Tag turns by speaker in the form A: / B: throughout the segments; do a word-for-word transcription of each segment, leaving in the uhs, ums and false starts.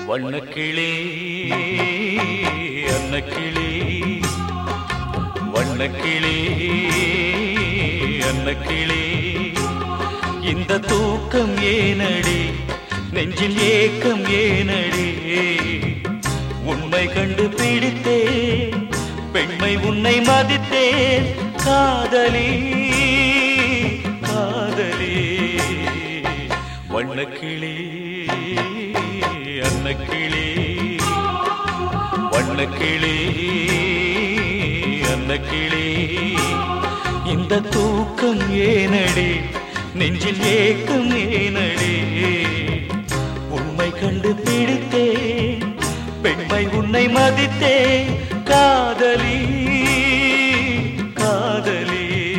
A: வண்ணக்கிளி அன்னக்கிளி வண்ணக்கிளி அன்னக்கிளி இந்த தூக்கம் ஏனடி நெஞ்சில் ஏக்கம் ஏனடி உண்மை கண்டு பிடித்தேன் பெண்மை உன்னை மதித்தேன் காதலி காதலி வண்ணக்கிளி அன்னக்கிளி வண்ணக்கிளி அன்னக்கிளி இந்த தூக்கம் ஏனடி நெஞ்சில் ஏக்கம் ஏனடி உண்மை கண்டு பிடித்தேன் பெண்மை உன்னை மதித்தேன் காதலி காதலி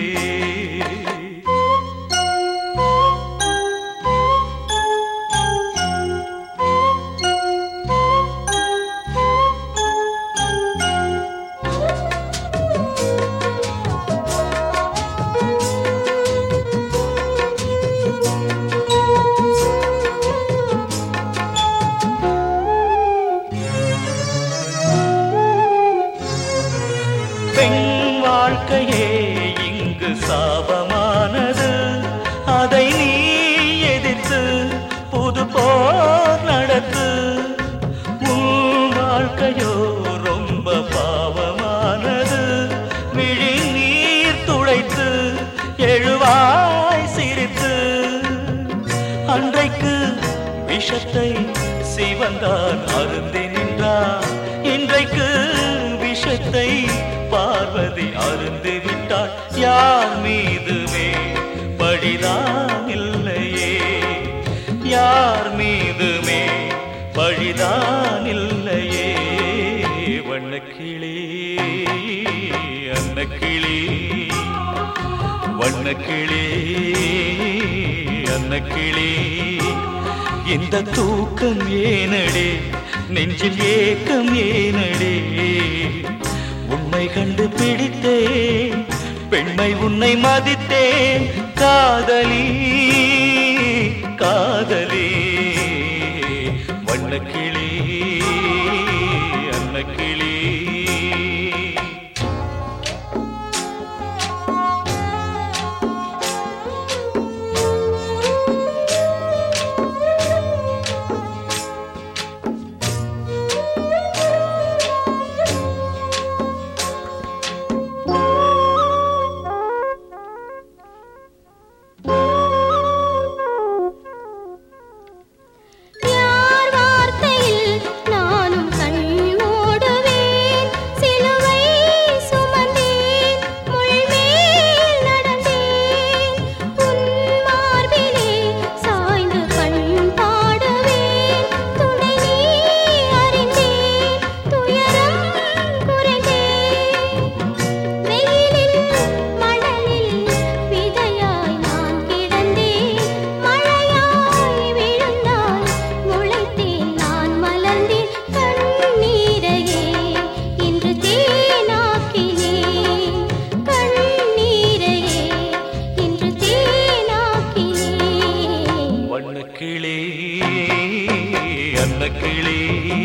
A: பெண் வாழ்க்கையே இங்கு சாபமானது அதை நீ எதிர்த்து புது போர் நடத்து உன் வாழ்க்கையோ ரொம்ப பாவமானது விழி நீர் துடைத்து எழுவாய் சிரித்து அன்றைக்கு விஷத்தை சிவந்தான் அருந்தி நின்றார் இன்றைக்கு விஷத்தை பார்வதி அருந்து விட்டாள் யார் மீதுமே பழிதான் இல்லையே யார் மீதுமே பழிதான் இல்லையே வண்ணக்கிளி அன்னக்கிளி வண்ணக்கிளி அன்னக்கிளி இந்த தூக்கம் ஏனடி நெஞ்சில் ஏக்கம் ஏனடி உண்மை கண்டு பிடித்தேன் பெண்மை உன்னை மதித்தேன் காதலி காதலி வண்ணக்கிளி அன்னக்கிளி வண்ணக்கிளி அன்னக்கிளி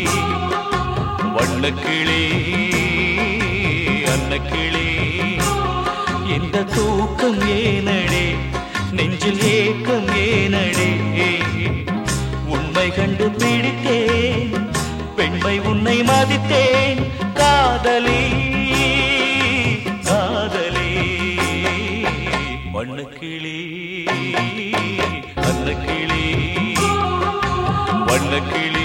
A: வண்ணக்கிளி அன்னக்கிளி இந்த தூக்கம் ஏனடி நெஞ்சில் ஏக்கம் ஏனடி உண்மை கண்டு பிடித்தேன் பெண்மை உன்னை மதித்தேன் காதலி காதலி வண்ணக்கிளி அன்னக்கிளி வண்ணக்கிளி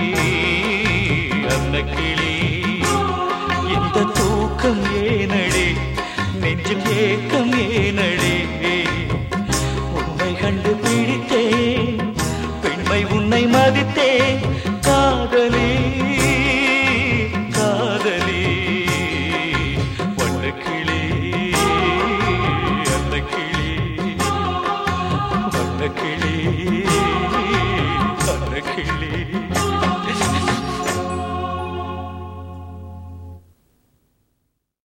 A: அன்னக்கிளி இந்த தூக்கம் ஏனடி நெஞ்சில் ஏக்கம் ஏனடி உண்மை கண்டு பிடித்தேன் பெண்மை உன்னை மதித்தேன் காதலி காதலி வண்ணக்கிளி அன்னக்கிளி வண்ணக்கிளி அன்னக்கிளி